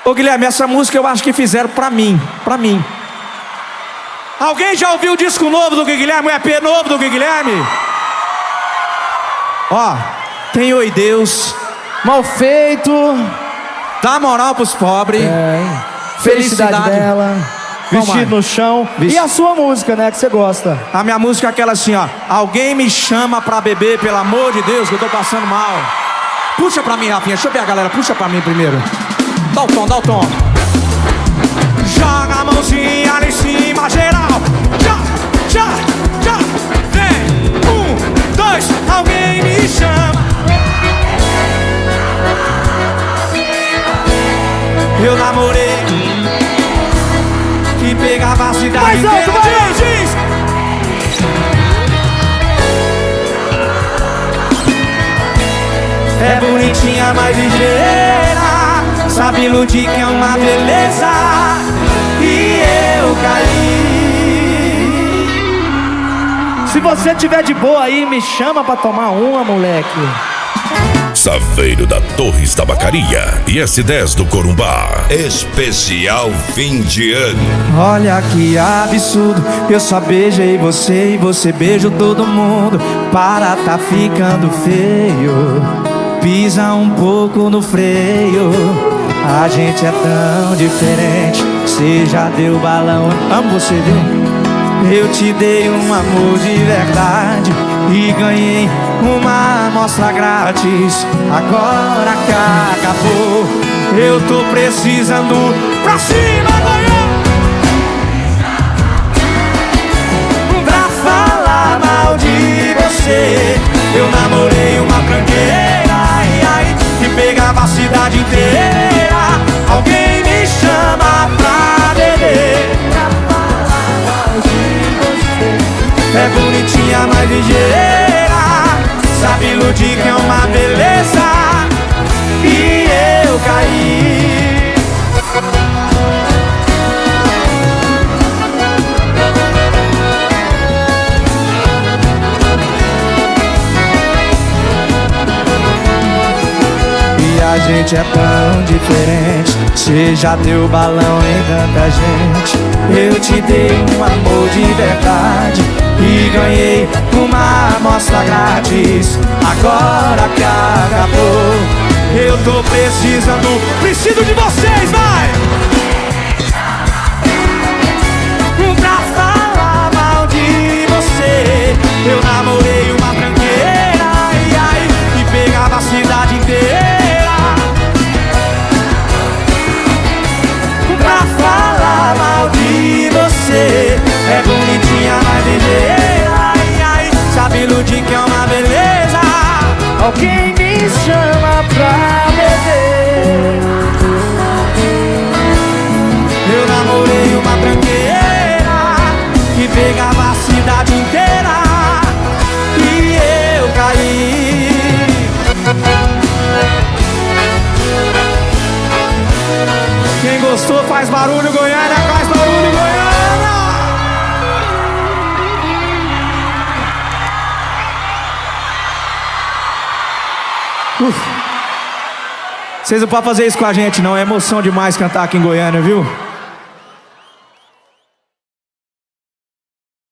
Ô Guilherme, essa música eu acho que fizeram pra mim. Alguém já ouviu o disco novo do Guilherme? O EP novo do Guilherme? Ó, tem Oi Deus, Mal Feito, Dá Moral Pros Pobres, Felicidade dela, Vestido no Chão. E a sua música, né, que você gosta? A minha música é aquela assim, ó: alguém me chama pra beber, pelo amor de Deus, que eu tô passando mal. Puxa pra mim, Rafinha, deixa eu ver a galera, puxa pra mim primeiro. Dá o tom, dá o tom. Joga a mãozinha lá em cima, geral. Já, vem. 1, 2, alguém me chama. Eu namorei que pegava a cidade mais inteira. alto, vai! Diz. É bonitinha, mas ligeira, sabe iludir que é uma beleza. E eu caí. Se você tiver de boa aí, me chama pra tomar uma, moleque. Saveiro da Torres Tabacaria e S10 do Corumbá. Especial fim de ano. Olha que absurdo, eu só beijei você e você beijou todo mundo. Para, tá ficando feio. Pisa um pouco no freio. A gente é tão diferente. Você já deu balão. Amo você, viu? Eu te dei um amor de verdade e ganhei uma amostra grátis. Agora que acabou, eu tô precisando pra cima, Goiânia, pra falar mal de você. Eu namorei uma tranqueira, que pegava a cidade inteira. Alguém me chama pra beber. É bonitinha, mas ligeira, sabe iludir que é uma beleza. E eu caí. E a gente é tão diferente. Você já deu balão em tanta gente. Eu te dei um amor de verdade e ganhei uma amostra grátis. Agora que acabou, eu tô precisando. Preciso de vocês, vai! Pra falar mal de você. Eu namorei uma tranqueira, que pegava a cidade inteira. Pra falar mal de você. É bonitinha, mas ligeira, sabe iludir que é uma beleza. Alguém me chama pra beber. Eu namorei uma tranqueira que pegava a cidade inteira. E eu caí. Quem gostou faz barulho, Goiânia, faz barulho, Goiânia. Vocês não podem fazer isso com a gente não, é emoção demais cantar aqui em Goiânia, viu?